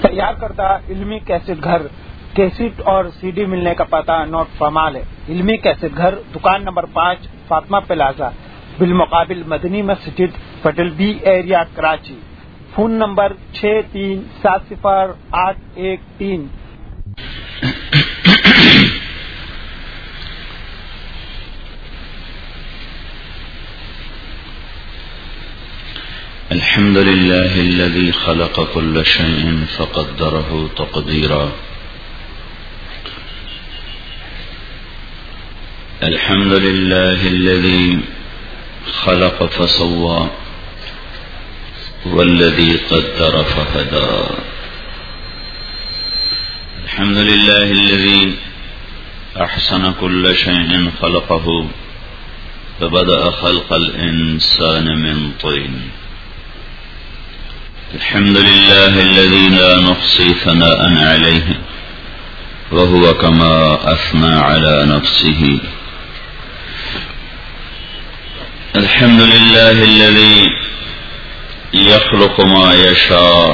تیار کردہ علمی کیسٹ گھر، کیسٹ اور سی ڈی ملنے کا پتہ نوٹ فرمال ہے۔ علمی کیسٹ گھر، دکان نمبر 5، فاطمہ پلازا، بالمقابل مدنی مسجد، پٹل B area, Karachi. Phone number 63708113۔ الحمد لله الذي خلق كل شيء فقدره تقديرا. الحمد لله الذي خلق فسوى والذي قدر فهدى. الحمد لله الذي أحسن كل شيء خلقه فبدأ خلق الإنسان من طين. الحمد لله الذي لا نحصي ثناء عليه وهو كما أثنى على نفسه. الحمد لله الذي يخلق ما يشاء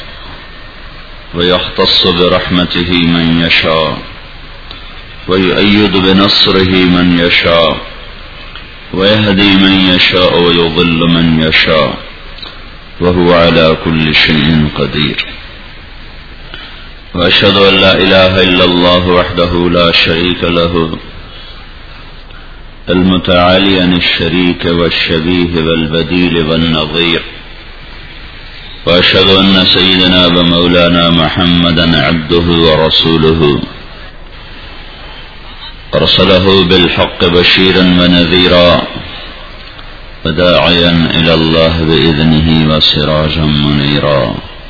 ويختص برحمته من يشاء ويؤيد بنصره من يشاء ويهدي من يشاء ويضل من يشاء وهو على كل شيء قدير. وأشهد أن لا إله إلا الله وحده لا شريك له المتعالي عن الشريك والشبيه والبديل والنظير. وأشهد أن سيدنا ومولانا محمدا عبده ورسوله أرسله بالحق بشيرا ونذيرا وداعيا إلى الله بإذنه وسراجا منيرا.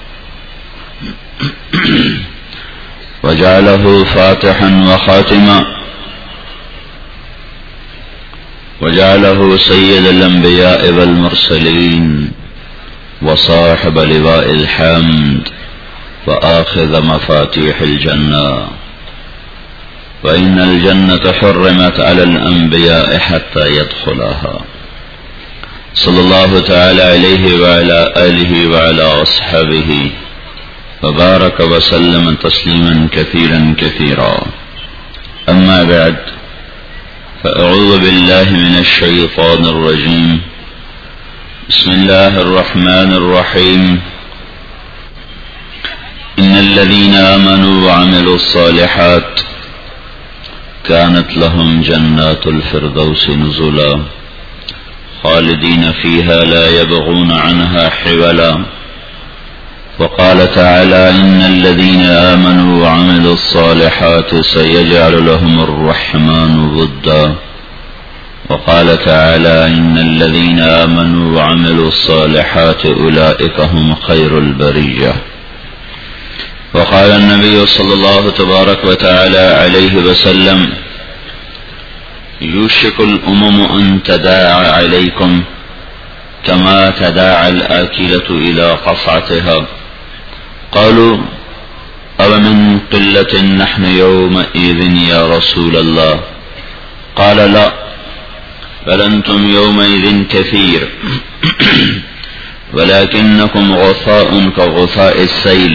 وجعله فاتحا وخاتما وجعله سيد الأنبياء والمرسلين وصاحب لواء الحمد وآخذ مفاتيح الجنة. وإن الجنة حرمت على الأنبياء حتى يدخلها. صلى الله تعالى عليه وعلى آله وعلى أصحابه وبارك وسلم تسليما كثيرا كثيرا. أما بعد، فأعوذ بالله من الشيطان الرجيم. بسم الله الرحمن الرحيم. إن الذين آمنوا وعملوا الصالحات كانت لهم جنات الفردوس نزلا خالدين فيها لا يبغون عنها حولا. وقال تعالى: إن الذين آمنوا وعملوا الصالحات سيجعل لهم الرحمن ودا. وقال تعالى: إن الذين آمنوا وعملوا الصالحات أولئك هم خير البرية. وقال النبي صلى الله تبارك وتعالى عليه وسلم: يوشك الأمم أن تداعى عليكم كما تداعى الآكلة إلى قصعتها. قالوا: أو من قلة نحن يومئذ يا رسول الله؟ قال: لا، بل أنتم يومئذ كثير ولكنكم غثاء كغثاء السيل.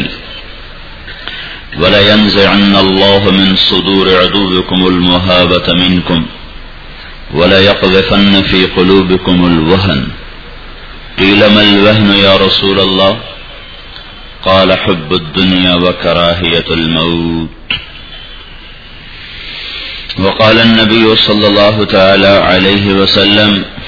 ولينزعن الله من صدور عدوكم المهابة منكم وليقذفن في قلوبكم الوهن. قيل: ما الوهن يا رسول الله؟ قال: حب الدنيا وكراهية الموت. وقال النبي صلى الله تعالى عليه وسلم: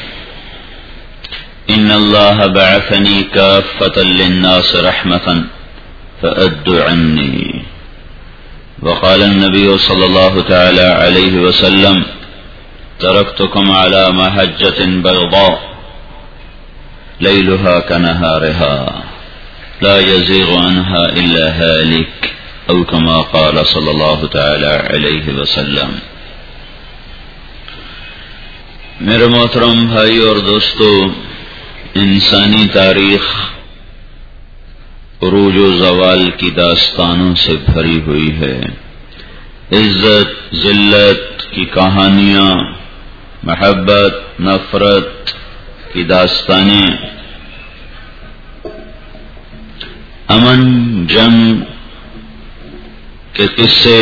إن الله بعثني كافة للناس رحمة فأدوا عني. وقال النبي صلى الله تعالى عليه وسلم: تركتكم على محجة بيضاء ليلها كنهارها لا يزيغ عنها إلا هالك، أو كما قال صلى الله تعالى عليه وسلم. میرے محترم بھائی اور دوستو، انسانی تاریخ عروج و زوال کی داستانوں سے بھری ہوئی ہے۔ عزت ذلت کی کہانیاں، محبت نفرت کی داستانیں امن جنگ کے قصے،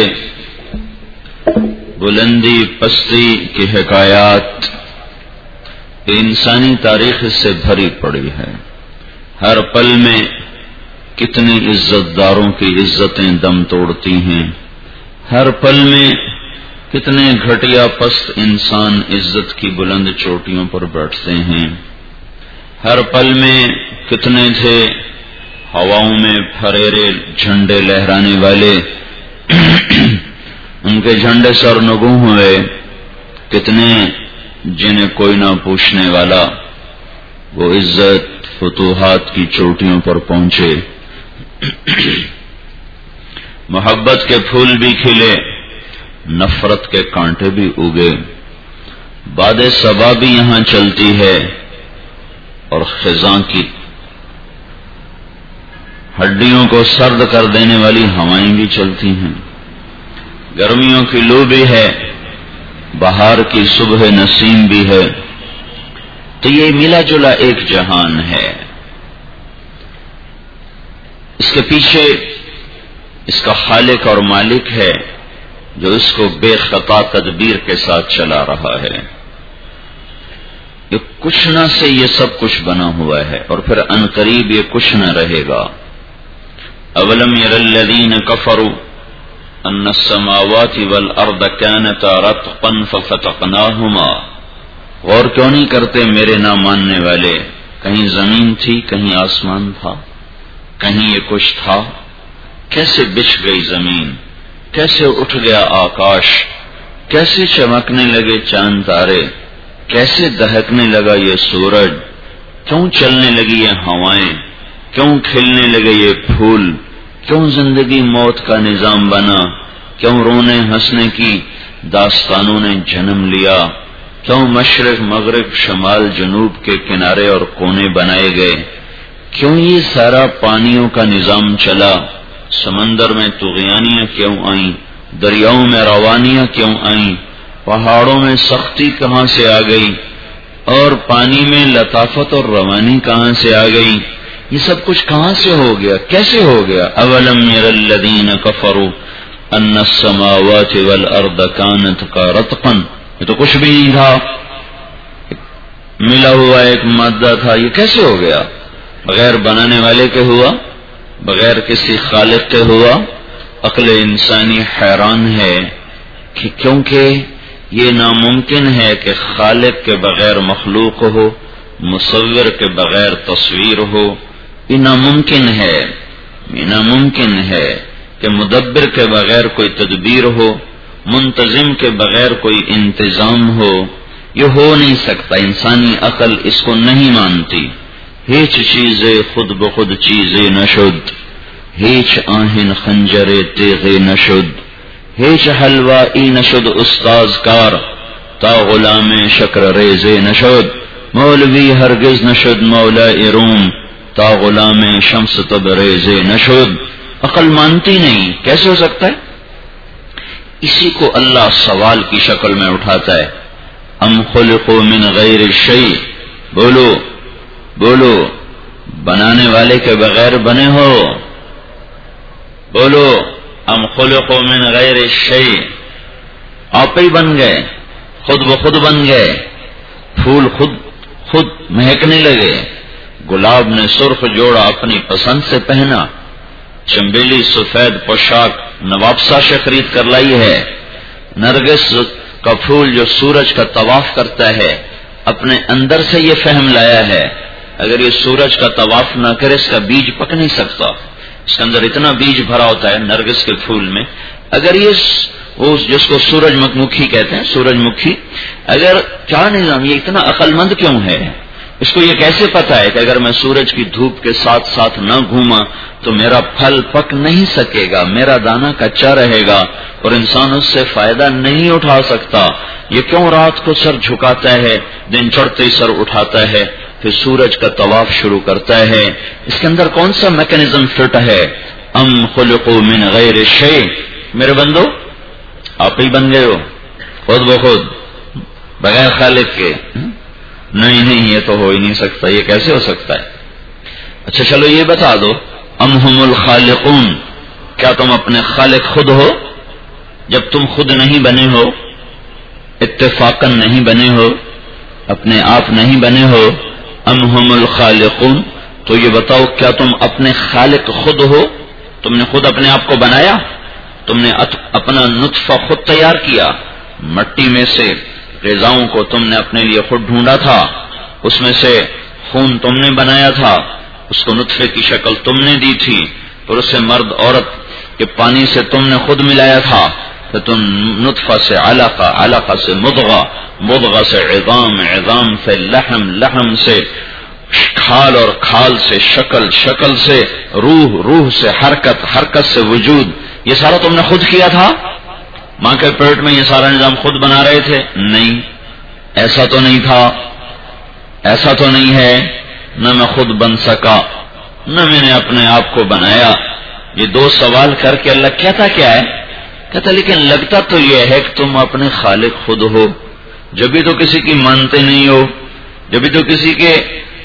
بلندی پستی کی حکایات انسانی تاریخ سے بھری پڑی ہے۔ ہر پل میں کتنے عزت داروں کی عزتیں دم توڑتی ہیں، ہر پل میں کتنے گھٹیا پست انسان عزت کی بلند چوٹیوں پر بیٹھتے ہیں، ہر پل میں کتنے تھے ہواؤں میں پھریرے جھنڈے لہرانے والے، ان کے جھنڈے سرنگوں ہوئے، کتنے جنہیں کوئی نہ پوچھنے والا وہ عزت فتوحات کی چوٹیوں پر پہنچے۔ محبت کے پھول بھی کھلے، نفرت کے کانٹے بھی اگے، باد صبا بھی یہاں چلتی ہے اور خزاں کی ہڈیوں کو سرد کر دینے والی ہوائیں بھی چلتی ہیں، گرمیوں کی لو بھی ہے، بہار کی صبح نسیم بھی ہے۔ تو یہ ملا جلا ایک جہان ہے، اس کے پیچھے اس کا خالق اور مالک ہے جو اس کو بے خطا تدبیر کے ساتھ چلا رہا ہے۔ یہ کچھ نہ سے یہ سب کچھ بنا ہوا ہے اور پھر عنقریب یہ کچھ نہ رہے گا۔ اولم یر الذین کفروا ان السماوات والارض كانتا رتقا ففتقناهما، غور کیوں نہیں کرتے میرے نہ ماننے والے؟ کہیں زمین تھی، کہیں آسمان تھا، کہیں یہ کچھ تھا، کیسے بچھ گئی زمین، کیسے اٹھ گیا آکاش، کیسے چمکنے لگے چاند تارے، کیسے دہکنے لگا یہ سورج، کیوں چلنے لگی یہ ہوائیں، کیوں کھلنے لگے یہ پھول، کیوں زندگی موت کا نظام بنا، کیوں رونے ہنسنے کی داستانوں نے جنم لیا، کیوں مشرق مغرب شمال جنوب کے کنارے اور کونے بنائے گئے، کیوں یہ سارا پانیوں کا نظام چلا، سمندر میں طغیانیاں کیوں آئیں، دریاؤں میں روانیاں کیوں آئیں، پہاڑوں میں سختی کہاں سے آ گئی اور پانی میں لطافت اور روانی کہاں سے آ گئی، یہ سب کچھ کہاں سے ہو گیا، کیسے ہو گیا؟ اولم یر الذین کفروا ان السماوات والارض كانتا رتقا، یہ تو کچھ بھی نہیں تھا، ملا ہوا ایک مادہ تھا، یہ کیسے ہو گیا؟ بغیر بنانے والے کے ہوا، بغیر کسی خالق کے ہوا۔ عقل انسانی حیران ہے کہ کیونکہ یہ ناممکن ہے کہ خالق کے بغیر مخلوق ہو، مصور کے بغیر تصویر ہو، یہ ناممکن ہے، یہ ناممکن ہے کہ مدبر کے بغیر کوئی تدبیر ہو، منتظم کے بغیر کوئی انتظام ہو، یہ ہو نہیں سکتا، انسانی عقل اس کو نہیں مانتی۔ ہیچ چیزیں خود بخود چیزیں نشد، ہیچ آہن خنجر تیغ نشد، ہیچ حلوائی نشد استاذ کار، تا غلام شکر ریز نشد، مولوی ہرگز نشد مولا روم، تا غلام شمس تبریز نشد۔ عقل مانتی نہیں، کیسے ہو سکتا ہے؟ اسی کو اللہ سوال کی شکل میں اٹھاتا ہے، ام خلقوا من غیر شیء، بولو بولو، بنانے والے کے بغیر بنے ہو، بولو ام خلقوا من غیر شیء، آپ ہی بن گئے، خود بخود بن گئے، پھول خود مہکنے لگے، گلاب نے سرخ جوڑا اپنی پسند سے پہنا، چنبیلی سفید پوشاک نوابسا سے خرید کر لائی ہے، نرگس کا پھول جو سورج کا طواف کرتا ہے اپنے اندر سے یہ فہم لایا ہے، اگر یہ سورج کا طواف نہ کرے اس کا بیج پک نہیں سکتا، اس کے اندر اتنا بیج بھرا ہوتا ہے نرگس کے پھول میں، اگر یہ جس کو سورج مکھی کہتے ہیں، سورج مکھی، اگر کیا نظام، یہ اتنا عقل مند کیوں ہے؟ اس کو یہ کیسے پتا ہے کہ اگر میں سورج کی دھوپ کے ساتھ ساتھ نہ گھوما تو میرا پھل پک نہیں سکے گا، میرا دانہ کچا رہے گا اور انسان اس سے فائدہ نہیں اٹھا سکتا؟ یہ کیوں رات کو سر جھکاتا ہے، دن چڑھتے ہی سر اٹھاتا ہے، پھر سورج کا طواف شروع کرتا ہے؟ اس کے اندر کون سا میکانزم فٹ ہے؟ ام خلقوا من غیر شیء، میرے بندو آپ ہی بن گئے ہو خود بخود بغیر خالق کے؟ نہیں یہ تو ہو ہی نہیں سکتا، یہ کیسے ہو سکتا ہے؟ اچھا چلو یہ بتا دو، ام هم الخالقون، کیا تم اپنے خالق خود ہو؟ جب تم خود نہیں بنے ہو، اتفاقاً نہیں بنے ہو، اپنے آپ نہیں بنے ہو، ام هم الخالقون، تو یہ بتاؤ کیا تم اپنے خالق خود ہو؟ تم نے خود اپنے آپ کو بنایا؟ تم نے اپنا نطفہ خود تیار کیا؟ مٹی میں سے غذاؤں کو تم نے اپنے لیے خود ڈھونڈا تھا، اس میں سے خون تم نے بنایا تھا، اس کو نطفے کی شکل تم نے دی تھی، پھر اسے مرد عورت کے پانی سے تم نے خود ملایا تھا، پھر تم نطفہ سے علقہ، علقہ سے مضغہ، مضغہ سے عظام، عظام سے لحم، لحم سے کھال اور کھال سے شکل، شکل سے روح، روح سے حرکت، حرکت سے وجود، یہ سارا تم نے خود کیا تھا؟ ماں کے پیٹ میں یہ سارا نظام خود بنا رہے تھے؟ نہیں، ایسا تو نہیں تھا، ایسا تو نہیں ہے، نہ میں خود بن سکا، نہ میں نے اپنے آپ کو بنایا۔ یہ دو سوال کر کے اللہ کہتا کیا ہے؟ کہتا لیکن لگتا تو یہ ہے کہ تم اپنے خالق خود ہو، جبھی تو کسی کی مانتے نہیں ہو، جبھی تو کسی کے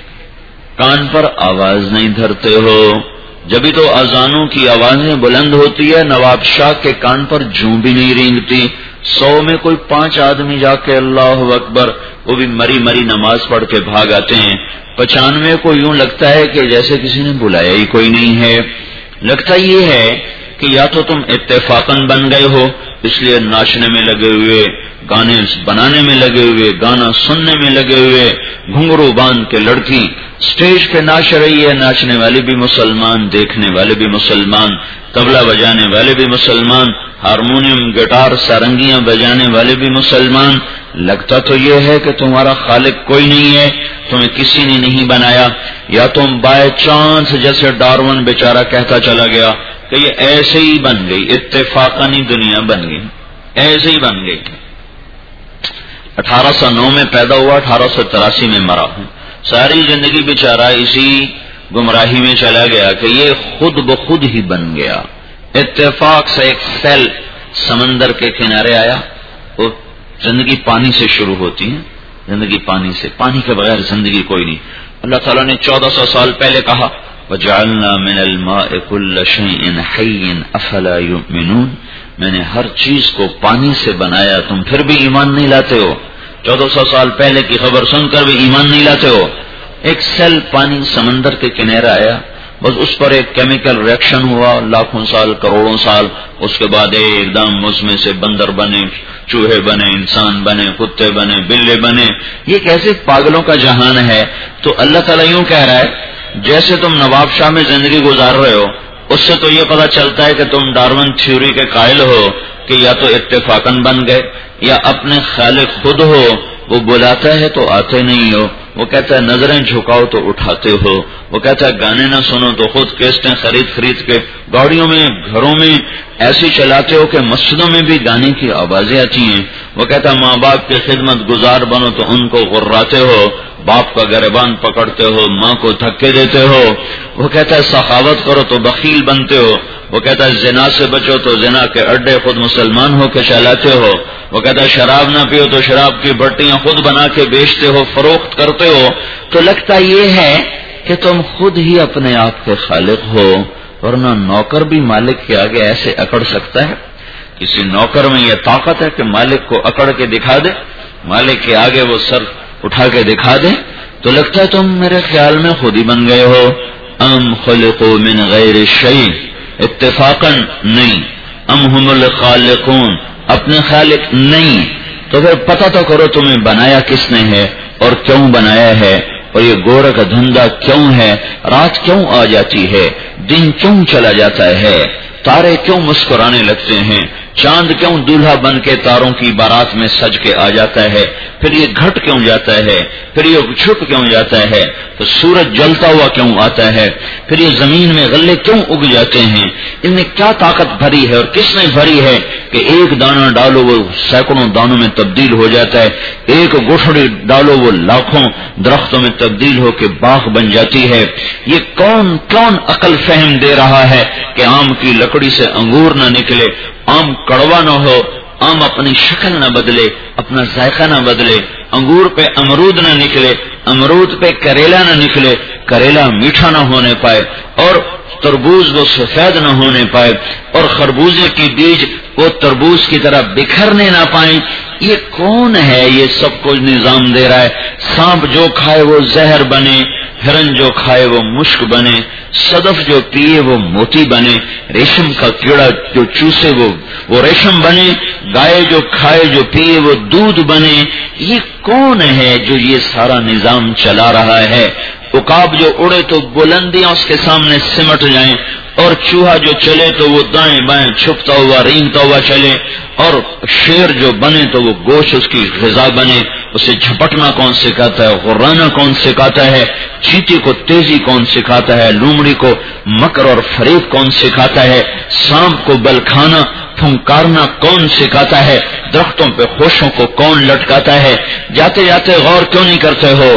کان پر آواز نہیں دھرتے ہو، جبھی تو اذانوں کی آوازیں بلند ہوتی ہے، نواب شاہ کے کان پر جوں بھی نہیں رینگتی، 100 میں کوئی 5 آدمی جا کے اللہ اکبر، وہ بھی مری مری نماز پڑھ کے بھاگ آتے ہیں، 95 کو یوں لگتا ہے کہ جیسے کسی نے بلایا ہی کوئی نہیں ہے۔ لگتا یہ ہے کہ یا تو تم اتفاقاً بن گئے ہو، اس لیے ناچنے میں لگے ہوئے، گانے بنانے میں لگے ہوئے، گانا سننے میں لگے ہوئے، گھنگرو باندھ کے لڑکی سٹیج پہ ناچ رہی ہے، ناچنے والے بھی مسلمان، دیکھنے والے بھی مسلمان، طبلہ بجانے والے بھی مسلمان، ہارمونیم، گٹار، سارنگیاں بجانے والے بھی مسلمان۔ لگتا تو یہ ہے کہ تمہارا خالق کوئی نہیں ہے، تمہیں کسی نے نہیں بنایا، یا تم بائی چانس جیسے ڈارون بیچارہ کہتا چلا گیا کہ یہ ایسے ہی بن گئی، اتفاقاً ہی دنیا بن گئی، ایسے ہی بن گئی۔ 1809 میں پیدا ہوا، 1883 میں مرا ہوں، ساری زندگی بیچارہ اسی گمراہی میں چلا گیا کہ یہ خود بخود ہی بن گیا۔ اتفاق سے ایک سیل سمندر کے کنارے آیا، وہ زندگی پانی سے شروع ہوتی ہے، زندگی پانی سے، پانی کے بغیر زندگی کوئی نہیں۔ اللہ تعالیٰ نے 1400 سال پہلے کہا وَجَعَلْنَا مِنَ الْمَاءِ كُلَّ شَيْءٍ حَيٍّ أَفَلَا يُؤْمِنُونَ، میں نے ہر چیز کو پانی سے بنایا، تم پھر بھی ایمان نہیں لاتے ہو؟ 1400 سال پہلے کی خبر سن کر بھی ایمان نہیں لاتے ہو؟ ایک سیل پانی سمندر کے کنارے آیا، بس اس پر ایک کیمیکل ریئیکشن ہوا، لاکھوں سال، کروڑوں سال، اس کے بعد ایک دم اس میں سے بندر بنے، چوہے بنے، انسان بنے، کتے بنے، بلے بنے۔ یہ کیسے پاگلوں کا جہان ہے؟ تو اللہ تعالیٰ یوں کہہ رہا ہے جیسے تم نواب شاہ میں زندگی گزار رہے ہو، اس سے تو یہ پتہ چلتا ہے کہ تم ڈارون تھیوری کے قائل ہو کہ یا تو اتفاقاً بن گئے یا اپنے خالق خود ہو، وہ بلاتا ہے تو آتے نہیں ہو، وہ کہتا ہے نظریں جھکاؤ تو اٹھاتے ہو، وہ کہتا ہے گانے نہ سنو تو خود کیسٹیں خرید کے گاڑیوں میں، گھروں میں ایسی چلاتے ہو کہ مسجدوں میں بھی گانے کی آوازیں آتی ہیں، وہ کہتا ہے ماں باپ کی خدمت گزار بنو تو ان کو غراتے ہو، باپ کا گریبان پکڑتے ہو، ماں کو دھکے دیتے ہو، وہ کہتا ہے سخاوت کرو تو بخیل بنتے ہو، وہ کہتا ہے زنا سے بچو تو زنا کے اڈے خود مسلمان ہو کے چلاتے ہو، وہ کہتا ہے شراب نہ پیو تو شراب کی بٹیاں خود بنا کے بیچتے ہو، فروخت کرتے ہو۔ تو لگتا یہ ہے کہ تم خود ہی اپنے آپ کے خالق ہو، ورنہ نوکر بھی مالک کے آگے ایسے اکڑ سکتا ہے؟ کسی نوکر میں یہ طاقت ہے کہ مالک کو اکڑ کے دکھا دے، مالک کے آگے وہ سر اٹھا کے دکھا دے؟ تو لگتا ہے تم میرے خیال میں خود ہی بن گئے ہو۔ ام خلقوا من غیر شیء، اتفاقاً نہیں، ام هم الخالقون، اپنے خالق نہیں، تو پھر پتہ تو کرو تمہیں بنایا کس نے ہے اور کیوں بنایا ہے، اور یہ گورا کا دھندا کیوں ہے، رات کیوں آ جاتی ہے، دن کیوں چلا جاتا ہے، تارے کیوں مسکرانے لگتے ہیں، چاند کیوں دولہا بن کے تاروں کی بارات میں سج کے آ جاتا ہے، پھر یہ گھٹ کیوں جاتا ہے، پھر یہ چھپ کیوں جاتا ہے، تو سورج جلتا ہوا کیوں آتا ہے، پھر یہ زمین میں غلے کیوں اگ جاتے ہیں، ان میں کیا طاقت بھری ہے اور کس نے بھری ہے کہ ایک دانہ ڈالو وہ سینکڑوں دانوں میں تبدیل ہو جاتا ہے، ایک گٹھڑی ڈالو وہ لاکھوں درختوں میں تبدیل ہو کے باغ بن جاتی ہے۔ یہ کون عقل فہم دے رہا ہے کہ آم کی لکڑی سے انگور نہ نکلے، آم کڑوا نہ ہو، آم اپنی شکل نہ بدلے، اپنا ذائقہ نہ بدلے، انگور پہ امرود نہ نکلے، امرود پہ کریلا نہ نکلے، کریلا میٹھا نہ ہونے پائے، اور تربوز وہ سفید نہ ہونے پائے اور خربوزے کی بیج وہ تربوز کی طرح بکھرنے نہ پائیں. یہ کون ہے یہ سب کچھ نظام دے رہا ہے؟ سانپ جو کھائے وہ زہر بنے، ہرن جو کھائے وہ مشک بنے، صدف جو پیے وہ موتی بنے، ریشم کا کیڑا جو چوسے وہ ریشم بنے، گائے جو کھائے جو پیے وہ دودھ بنے. یہ کون ہے جو یہ سارا نظام چلا رہا ہے؟ عقاب جو اڑے تو بلندیاں اس کے سامنے سمٹ جائیں، اور چوہا جو چلے تو وہ دائیں بائیں چھپتا ہوا رینگتا ہوا چلے، اور شیر جو بنے تو وہ گوشت اس کی غذا بنے. اسے جھپٹنا کون سکھاتا ہے؟ غرانا کون سکھاتا ہے؟ چیٹی کو تیزی کون سکھاتا ہے؟ لومڑی کو مکر اور فریب کون سکھاتا ہے؟ سانپ کو بل کھانا پھنکارنا کون سکھاتا ہے؟ درختوں پہ خوشوں کو کون لٹکاتا ہے؟ جاتے جاتے غور کیوں نہیں کرتے ہو؟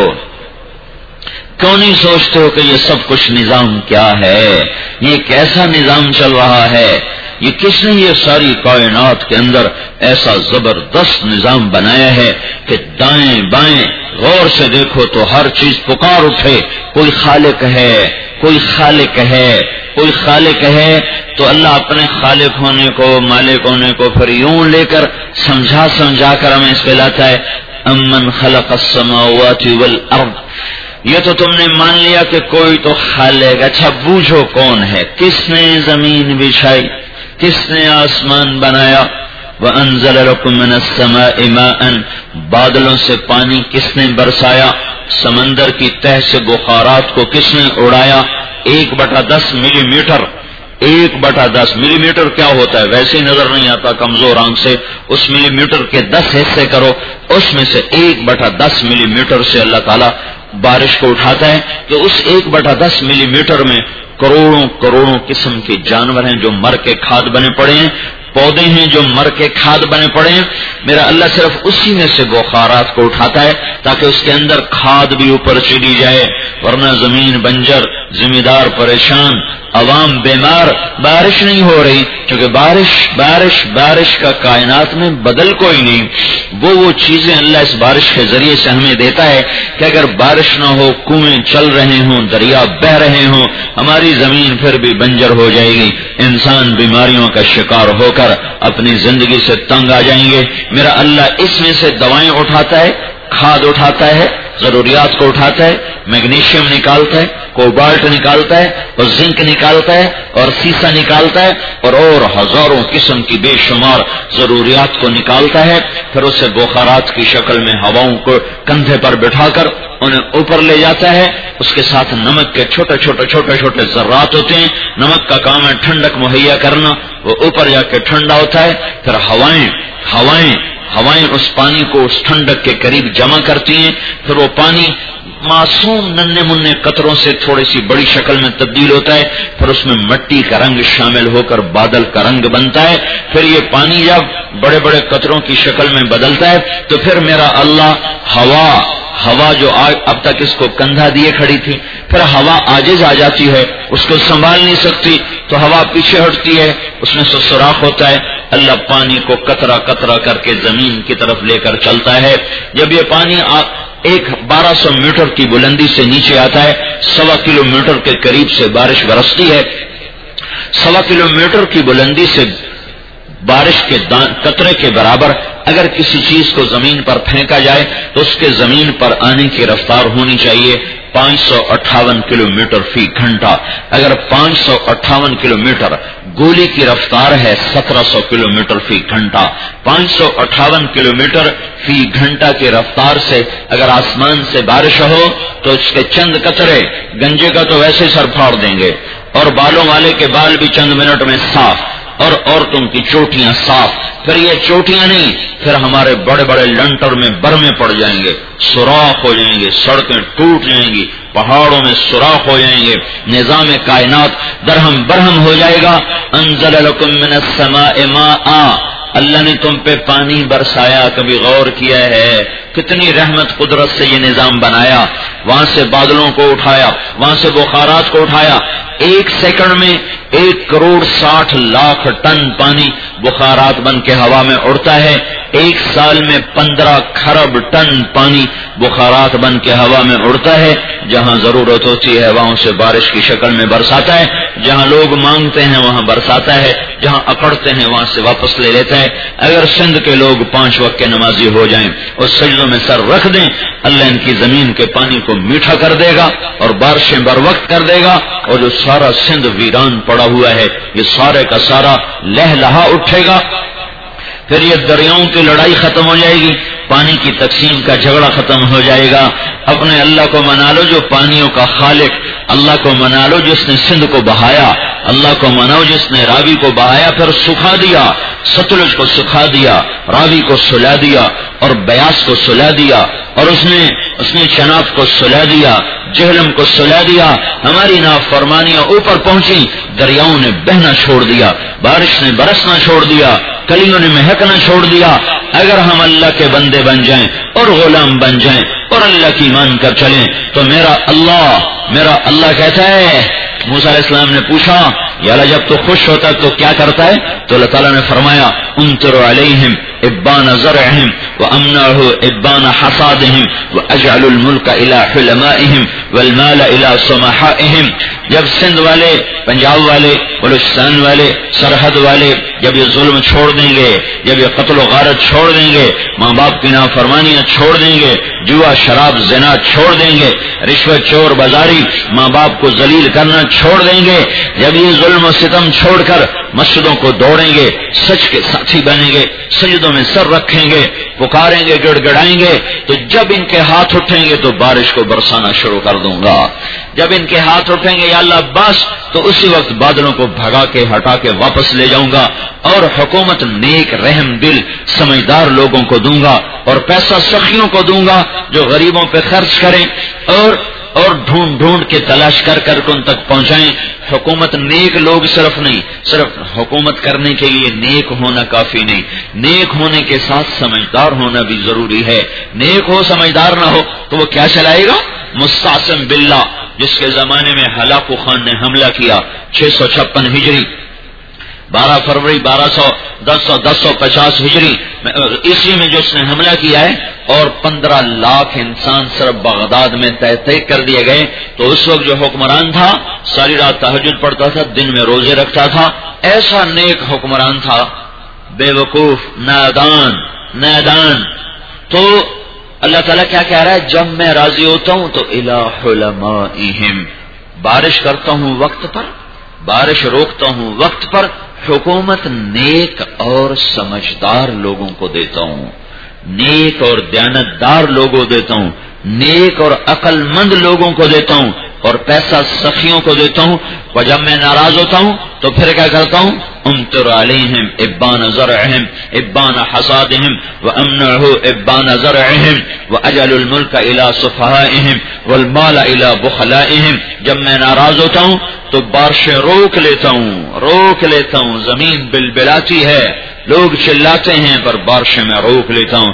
کیوں نہیں سوچتے ہو کہ یہ سب کچھ نظام کیا ہے؟ یہ کیسا نظام چل رہا ہے؟ یہ کس نے یہ ساری کائنات کے اندر ایسا زبردست نظام بنایا ہے کہ دائیں بائیں غور سے دیکھو تو ہر چیز پکار اٹھے کوئی خالق ہے، کوئی خالق ہے، کوئی خالق ہے. تو اللہ اپنے خالق ہونے کو، مالک ہونے کو پھر یوں لے کر سمجھا کر ہمیں اس پہ لاتا ہے. امن خلق السماوات والارض. یہ تو تم نے مان لیا کہ کوئی تو خالق. اچھا بوجھو کون ہے؟ کس نے زمین بچھائی؟ کس نے آسمان بنایا؟ وَأَنزَلَ لَكُم مِّنَ السَّمَاءِ مَاءً. بادلوں سے پانی کس نے برسایا؟ سمندر کی تہ سے بخارات کو کس نے اڑایا؟ 1/10 ملی میٹر. 1/10 ملی میٹر کیا ہوتا ہے؟ ویسے ہی نظر نہیں آتا کمزور آنکھ سے. اس ملی میٹر کے 10 حصے کرو، اس میں سے 1/10 ملی میٹر سے اللہ تعالیٰ بارش کو اٹھاتا ہے. تو اس 1/10 ملی میٹر میں کروڑوں قسم کے جانور ہیں جو مر کے کھاد بنے پڑے ہیں، پودے ہیں جو مر کے کھاد بنے پڑے ہیں. میرا اللہ صرف اسی میں سے بخارات کو اٹھاتا ہے تاکہ اس کے اندر کھاد بھی اوپر چلی جائے، ورنہ زمین بنجر، زمیندار پریشان، عوام بیمار. بارش نہیں ہو رہی کیونکہ بارش کا کائنات میں بدل کوئی نہیں. وہ چیزیں اللہ اس بارش کے ذریعے سے ہمیں دیتا ہے کہ اگر بارش نہ ہو، کنویں چل رہے ہوں، دریا بہہ رہے ہوں، ہماری زمین پھر بھی بنجر ہو جائے گی. انسان بیماریوں کا شکار ہو کر اپنی زندگی سے تنگ آ جائیں گے. میرا اللہ اس میں سے دوائیں اٹھاتا ہے، کھاد اٹھاتا ہے، ضروریات کو اٹھاتا ہے، میگنیشیم نکالتا ہے، کوبالٹ نکالتا ہے، اور زنک نکالتا ہے، اور سیسا نکالتا ہے، اور ہزاروں قسم کی بے شمار ضروریات کو نکالتا ہے. پھر اسے بخارات کی شکل میں ہواؤں کو کندھے پر بٹھا کر انہیں اوپر لے جاتا ہے. اس کے ساتھ نمک کے چھوٹے ذرات ہوتے ہیں. نمک کا کام ہے ٹھنڈک مہیا کرنا، وہ اوپر جا کے ٹھنڈا ہوتا ہے. پھر ہوائیں اس پانی کو اس ٹھنڈک کے قریب جمع کرتی ہیں. پھر وہ پانی معصوم ننھے منھے قطروں سے تھوڑی سی بڑی شکل میں تبدیل ہوتا ہے. پھر اس میں مٹی کا رنگ شامل ہو کر بادل کا رنگ بنتا ہے. پھر یہ پانی جب بڑے بڑے قطروں کی شکل میں بدلتا ہے تو پھر میرا اللہ ہوا جو اب تک اس کو کندھا دیے کھڑی تھی، پھر ہوا عاجز آ جاتی ہے، اس کو سنبھال نہیں سکتی تو ہوا پیچھے ہٹتی ہے، اس میں سے سوراخ ہوتا ہے. اللہ پانی کو قطرہ قطرہ کر کے زمین کی طرف لے کر چلتا ہے. جب یہ پانی 1200 میٹر کی بلندی سے نیچے آتا ہے، 1.25 کلومیٹر کے قریب سے بارش برستی ہے. 1.25 کلومیٹر کی بلندی سے بارش کے قطرے کے برابر اگر کسی چیز کو زمین پر پھینکا جائے تو اس کے زمین پر آنے کی رفتار ہونی چاہیے 558 کلومیٹر فی گھنٹہ. اگر 558 کلومیٹر گولی کی رفتار ہے 1700 کلومیٹر فی گھنٹہ. 558 کلومیٹر فی گھنٹہ کی رفتار سے اگر آسمان سے بارش ہو تو اس کے چند قطرے گنجے کا تو ویسے سر پھاڑ دیں گے، اور بالوں والے کے بال بھی چند منٹ میں صاف، اور عورتوں کی چوٹیاں صاف. پھر یہ چوٹیاں نہیں، پھر ہمارے بڑے بڑے لنٹر میں برمے پڑ جائیں گے، سوراخ ہو جائیں گے، سڑکیں ٹوٹ جائیں گی، پہاڑوں میں سوراخ ہو جائیں گے، نظام کائنات درہم برہم ہو جائے گا. انزل لکم من السماء ماء. اللہ نے تم پہ پانی برسایا. کبھی غور کیا ہے کتنی رحمت قدرت سے یہ نظام بنایا؟ وہاں سے بادلوں کو اٹھایا، وہاں سے بخارات کو اٹھایا. 1 سیکنڈ میں 1 کروڑ 60 لاکھ ٹن پانی بخارات بن کے ہوا میں اڑتا ہے. ایک سال میں 15 کھرب ٹن پانی بخارات بن کے ہوا میں اڑتا ہے. جہاں ضرورت ہوتی ہے وہاں سے بارش کی شکل میں برساتا ہے. جہاں لوگ مانگتے ہیں وہاں برساتا ہے. جہاں اکڑتے ہیں وہاں سے واپس لے لیتا ہے. اگر سندھ کے لوگ 5 وقت کے نمازی ہو جائیں اور سجدوں میں سر رکھ دیں، اللہ ان کی زمین کے پانی کو میٹھا کر دے گا اور بارشیں بر وقت کر دے گا، اور جو سارا سندھ ویران پڑا ہوا ہے یہ سارے کا سارا لہلہا اٹھے گا. پھر یہ دریاؤں کی لڑائی ختم ہو جائے گی، پانی کی تقسیم کا جھگڑا ختم ہو جائے گا. اپنے اللہ کو منا لو جو پانیوں کا خالق، اللہ کو منا لو جس نے سندھ کو بہایا، اللہ کو مناؤ جس نے راوی کو بہایا پھر سکھا دیا، ستلج کو سکھا دیا، راوی کو سلا دیا اور بیاس کو سلا دیا، اور اس نے چناب کو سلا دیا، جہلم کو سلا دیا. ہماری نافرمانیاں اوپر پہنچی، دریاؤں نے بہنا چھوڑ دیا، بارش نے برسنا چھوڑ دیا، کلیوں نے مہکنا چھوڑ دیا. اگر ہم اللہ کے بندے بن جائیں اور غلام بن جائیں اور اللہ کی مان کر چلیں تو میرا اللہ کہتا ہے. موسیٰ علیہ السلام نے پوچھا یا اللہ جب تو خوش ہوتا ہے تو کیا کرتا ہے؟ تو اللہ تعالیٰ نے فرمایا امطر علیہم ابان زرعہم وامنعہ ابان حصادہم واجعل الملک الى حلمائہم والمال الى سمحائہم. جب سندھ والے، پنجاب والے، بلوچستان والے، سرحد والے جب یہ ظلم چھوڑ دیں گے، جب یہ قتل و غارت چھوڑ دیں گے، ماں باپ کی نافرمانیاں چھوڑ دیں گے، جوا شراب زنا چھوڑ دیں گے، رشوت چور بازاری ماں باپ کو ذلیل کرنا چھوڑ دیں گے، جب یہ ظلم و ستم چھوڑ کر مسجدوں کو دوڑیں گے، سچ کے ساتھی بنیں گے، سجدوں میں سر رکھیں گے، پکاریں گے، گڑ گڑائیں گے، تو جب ان کے ہاتھ اٹھیں گے تو بارش کو برسانا شروع کر دوں گا. جب ان کے ہاتھ اٹھیں گے یا اللہ بس، تو اسی وقت بادلوں کو بھگا کے ہٹا کے واپس لے جاؤں گا اور حکومت نیک رحم دل سمجھدار لوگوں کو دوں گا اور پیسہ سخیوں کو دوں گا جو غریبوں پہ خرچ کریں اور ڈھونڈ کے تلاش کر ان تک پہنچائیں. حکومت نیک لوگ صرف حکومت کرنے کے لیے نیک ہونا کافی نہیں، نیک ہونے کے ساتھ سمجھدار ہونا بھی ضروری ہے. نیک ہو سمجھدار نہ ہو تو وہ کیا چلائے گا؟ مستعصم باللہ، جس کے زمانے میں ہلاکو خان نے حملہ کیا 656 ہجری، 12 فروری 1050 ہجری عیسوی میں جو اس نے حملہ کیا ہے، اور 15 لاکھ انسان صرف بغداد میں تحقیق کر دیے گئے. تو اس وقت جو حکمران تھا ساری رات تہجد پڑھتا تھا، دن میں روزے رکھتا تھا، ایسا نیک حکمران تھا، بے وقوف نادان. تو اللہ تعالیٰ کیا کہہ رہا ہے؟ جب میں راضی ہوتا ہوں تو الہ حلمائہم، بارش کرتا ہوں وقت پر، بارش روکتا ہوں وقت پر، حکومت نیک اور سمجھدار لوگوں کو دیتا ہوں، نیک اور دیانتدار لوگوں دیتا ہوں، نیک اور عقل مند لوگوں کو دیتا ہوں، اور پیسہ سخیوں کو دیتا ہوں. اور جب میں ناراض ہوتا ہوں تو پھر کیا کرتا ہوں؟ امطر علیہم ابان زرعہم ابان حصادہم وامنعہ ابان زرعہم واجعل الملک الى سفہائہم والمال الى بخلائہم. جب میں ناراض ہوتا ہوں تو بارشیں روک لیتا ہوں. زمین بلبلاتی ہے، لوگ چلاتے ہیں، پر بارشیں میں روک لیتا ہوں.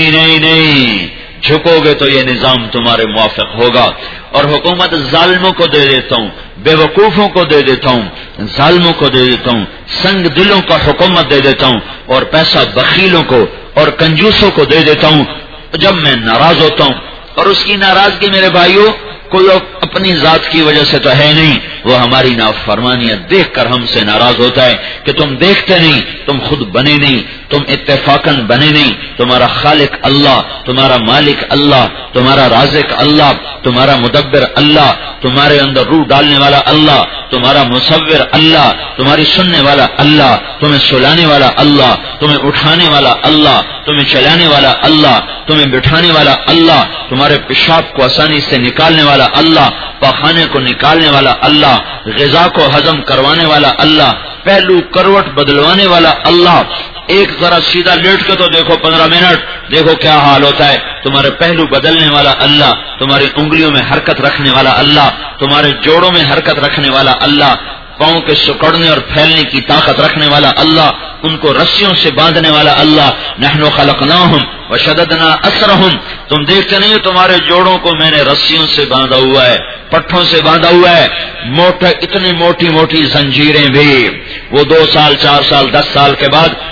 نہیں جھکو گے تو یہ نظام تمہارے موافق ہوگا. اور حکومت ظالموں کو دے دیتا ہوں، بے وقوفوں کو دے دیتا ہوں، ظالموں کو دے دیتا ہوں، سنگ دلوں کا حکومت دے دیتا ہوں، اور پیسہ بخیلوں کو اور کنجوسوں کو دے دیتا ہوں. جب میں ناراض ہوتا ہوں، اور اس کی ناراضگی میرے بھائیوں کوئی اپنی ذات کی وجہ سے تو ہے نہیں، وہ ہماری نافرمانیاں دیکھ کر ہم سے ناراض ہوتا ہے کہ تم دیکھتے نہیں، تم خود بنے نہیں، تم اتفاقاً بنے نہیں. تمہارا خالق اللہ، تمہارا مالک اللہ، تمہارا رازق اللہ، تمہارا مدبر اللہ، تمہارے اندر روح ڈالنے والا اللہ، تمہارا مصور اللہ، تمہاری سننے والا اللہ، تمہیں سلانے والا اللہ، تمہیں اٹھانے والا اللہ، تمہیں چلانے والا اللہ، تمہیں بٹھانے والا اللہ، تمہارے پیشاب کو آسانی سے نکالنے والا اللہ، پاخانے کو نکالنے والا اللہ، غذا کو ہضم کروانے والا اللہ، پہلو کروٹ بدلوانے والا اللہ. ایک ذرا سیدھا لیٹ کے تو دیکھو 15 منٹ، دیکھو کیا حال ہوتا ہے. تمہارے پہلو بدلنے والا اللہ، تمہاری انگلیوں میں حرکت رکھنے والا اللہ، تمہارے جوڑوں میں حرکت رکھنے والا اللہ، پاؤں کے سکڑنے اور پھیلنے کی طاقت رکھنے والا اللہ، ان کو رسیوں سے باندھنے والا اللہ. نحن خلقناہم وشددنا اسرہم. تم دیکھتے نہیں تمہارے جوڑوں کو میں نے رسیوں سے باندھا ہوا ہے، پٹھوں سے باندھا ہوا ہے، اتنی موٹی زنجیریں بھی. وہ 2 سال 4 سال 10 سال کے بعد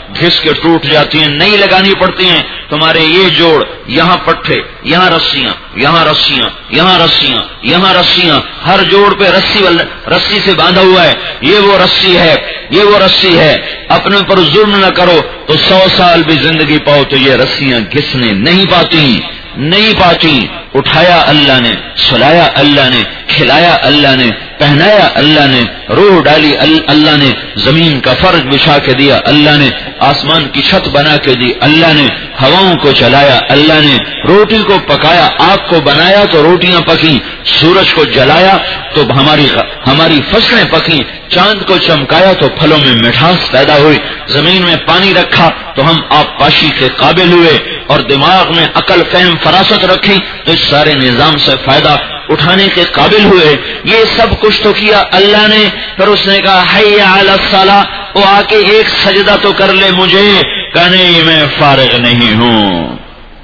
گھس کے ٹوٹ جاتی ہیں، نئی لگانی پڑتی ہیں. تمہارے یہ جوڑ، یہاں پٹھے، یہاں رسیاں، یہاں رسیاں، یہاں رسیاں، یہاں رسیاں، ہر جوڑ پہ رسی سے باندھا ہوا ہے. یہ وہ رسی ہے، یہ وہ رسی ہے. اپنے پر ظلم نہ کرو تو 100 سال بھی زندگی پاؤ تو یہ رسیاں گھسنے نہیں پاتی. اٹھایا اللہ نے، سلایا اللہ نے، کھلایا اللہ نے، پہنایا اللہ نے، روح ڈالی اللہ نے، زمین کا فرش بچھا کے دیا اللہ نے، آسمان کی چھت بنا کے دی اللہ نے، ہواؤں کو چلایا اللہ نے، روٹی کو پکایا، آگ کو بنایا تو روٹیاں پکی، سورج کو جلایا تو ہماری فصلیں پکی، چاند کو چمکایا تو پھلوں میں مٹھاس پیدا ہوئی، زمین میں پانی رکھا تو ہم آب پاشی کے قابل ہوئے، اور دماغ میں عقل فہم فراست رکھی تو اس سارے نظام سے فائدہ اٹھانے کے قابل ہوئے. یہ سب کچھ تو کیا اللہ نے. پھر اس نے کہا حی علی الصلاۃ، وہ آ کے ایک سجدہ تو کر لے مجھے. کہ نہیں میں فارغ نہیں ہوں.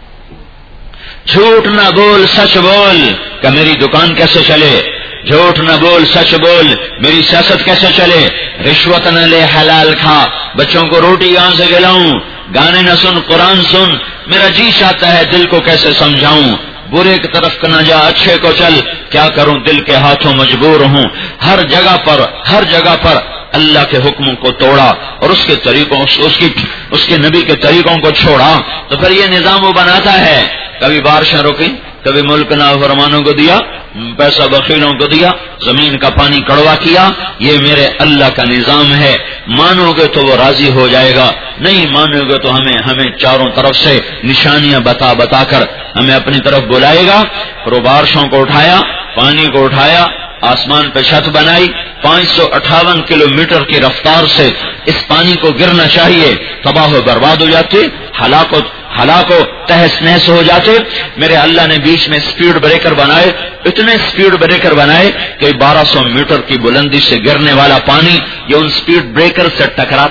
جھوٹ نہ بول سچ بول. کہ میری دکان کیسے چلے؟ جھوٹ نہ بول سچ بول. میری سیاست کیسے چلے؟ رشوت نہ لے حلال کھا. بچوں کو روٹی یہاں سے کھلاؤں. گانے نہ سن قرآن سن. میرا جی چاہتا ہے دل کو کیسے سمجھاؤں. برے کی طرف نہ جا اچھے کو چل. کیا کروں دل کے ہاتھوں مجبور ہوں. ہر جگہ پر اللہ کے حکموں کو توڑا اور اس کے طریقوں اس کے نبی کے طریقوں کو چھوڑا. تو پھر یہ نظام وہ بناتا ہے. کبھی بارشیں روکی، کبھی ملک نافرمانوں کو دیا، پیسہ بخیلوں کو دیا، زمین کا پانی کڑوا کیا. یہ میرے اللہ کا نظام ہے. مانو گے تو وہ راضی ہو جائے گا، نہیں مانو گے تو ہمیں چاروں طرف سے نشانیاں بتا کر ہمیں اپنی طرف بلائے گا. اور بارشوں کو اٹھایا، پانی کو اٹھایا، آسمان پہ چھت بنائی. 558 کلومیٹر کی رفتار سے اس پانی کو گرنا چاہیے، تباہ و برباد ہو جاتے، ہلاک و تہس نہس ہو جاتے. میرے اللہ نے بیچ میں سپیڈ بریکر بنائے، اتنے سپیڈ بریکر بنائے کہ 1200 میٹر کی بلندی سے گرنے والا پانی یہ ان سپیڈ بریکر سے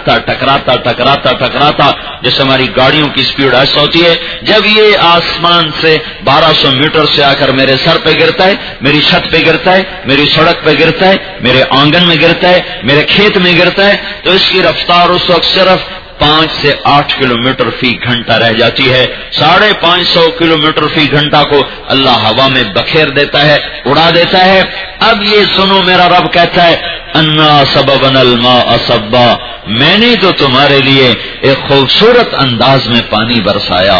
ٹکراتا جیسے ہماری گاڑیوں کی سپیڈ ایسا ہوتی ہے. جب یہ آسمان سے 1200 میٹر سے آ کر میرے سر پہ گرتا ہے، میری چھت پہ گرتا ہے، میری سڑک پہ گرتا ہے، میرے آنگن میں گرتا ہے، میرے کھیت میں گرتا ہے، تو اس کی رفتار اس وقت صرف 5 سے 8 کلومیٹر فی گھنٹہ رہ جاتی ہے. 550 کلومیٹر فی گھنٹہ کو اللہ ہوا میں بکھیر دیتا ہے، اڑا دیتا ہے. اب یہ سنو، میرا رب کہتا ہے انا سببنا الماء صبا، میں نے تو تمہارے لیے ایک خوبصورت انداز میں پانی برسایا.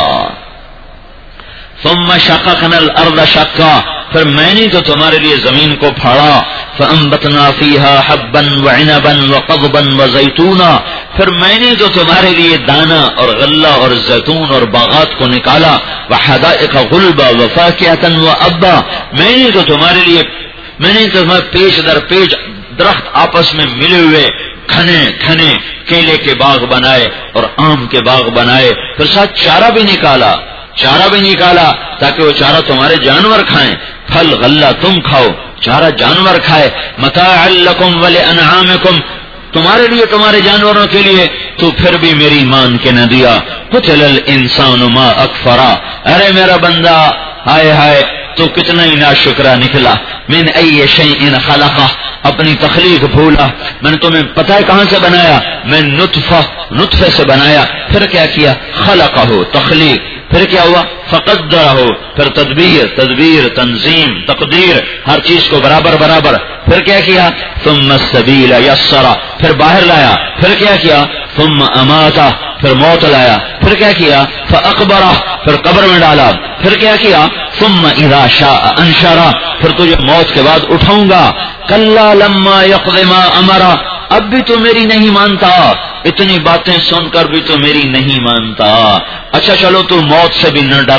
ثم شققنا الارض شقا، پھر میں نے تو تمہارے لیے زمین کو پھاڑا. فانبتنا فیہا حبا وعنبا وقضبا وزیتونا، پھر میں نے تو تمہارے لیے دانا اور غلہ اور زیتون اور باغات کو نکالا. وحدائق غلبا وفاکہتا وابا، میں نے تو تمہارے پیش در پیش درخت آپس میں ملے ہوئے گھنے کیلے کے باغ بنائے اور آم کے باغ بنائے. پھر ساتھ چارہ بھی نکالا تاکہ وہ چارہ تمہارے جانور کھائیں. پھل غلہ تم کھاؤ، چارہ جانور کھائے. متاعا لکم ولانعامکم، تمہارے لیے تمہارے جانوروں کے لیے. تو پھر بھی میری مان کے نہ دیا. قتل الانسان ما اکفرا، ارے میرا بندہ ہائے ہائے تو کتنا ہی ناشکرا نکلا. من ای شیء خلقہ، اپنی تخلیق بھولا. میں نے تمہیں پتہ ہے کہاں سے بنایا؟ میں نطفے سے بنایا. پھر کیا کیا؟ خلقہ، تخلیق. پھر کیا ہوا؟ فقدرہ، پھر تدبیر تنظیم تقدیر، ہر چیز کو برابر. پھر کیا کیا؟ ثم السبیل یسرہ، پھر باہر لایا. پھر کیا کیا؟ ثم اماتہ، پھر موت لایا. پھر کیا کیا؟ فاقبرہ، پھر قبر میں ڈالا. پھر کیا کیا؟ ثم اذا شاء انشرہ، پھر تجھے موت کے بعد اٹھاؤں گا. کلا لما یقض ما امرہ، اب بھی تو میری نہیں مانتا، اتنی باتیں سن کر بھی تو میری نہیں مانتا. اچھا چلو تو موت سے بھی نہ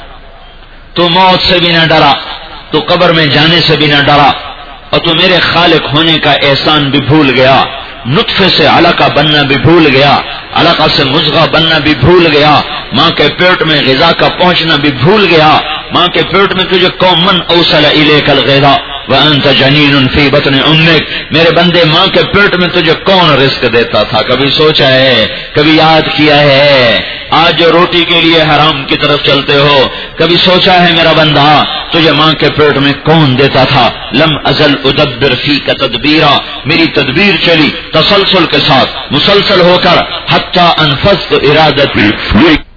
ڈرا، تو قبر میں جانے سے بھی نہ ڈرا، اور تو میرے خالق ہونے کا احسان بھی بھول گیا. نطفے سے علقہ بننا بھی بھول گیا، علقہ سے مضغہ بننا بھی بھول گیا، ماں کے پیٹ میں غذا کا پہنچنا بھی بھول گیا. ماں کے پیٹ میں تجھے قومن اوصل الیک الغذاء، وانت جنین فی بطن امک، میرے بندے ماں کے پیٹ میں تجھے کون رزق دیتا تھا؟ کبھی سوچا ہے؟ کبھی یاد کیا ہے؟ آج جو روٹی کے لیے حرام کی طرف چلتے ہو، کبھی سوچا ہے میرا بندہ تجھے ماں کے پیٹ میں کون دیتا تھا؟ لم ازل ادبر فیک تدبیرا، میری تدبیر چلی تسلسل کے ساتھ، مسلسل ہو کر، حتی انفذت ارادتی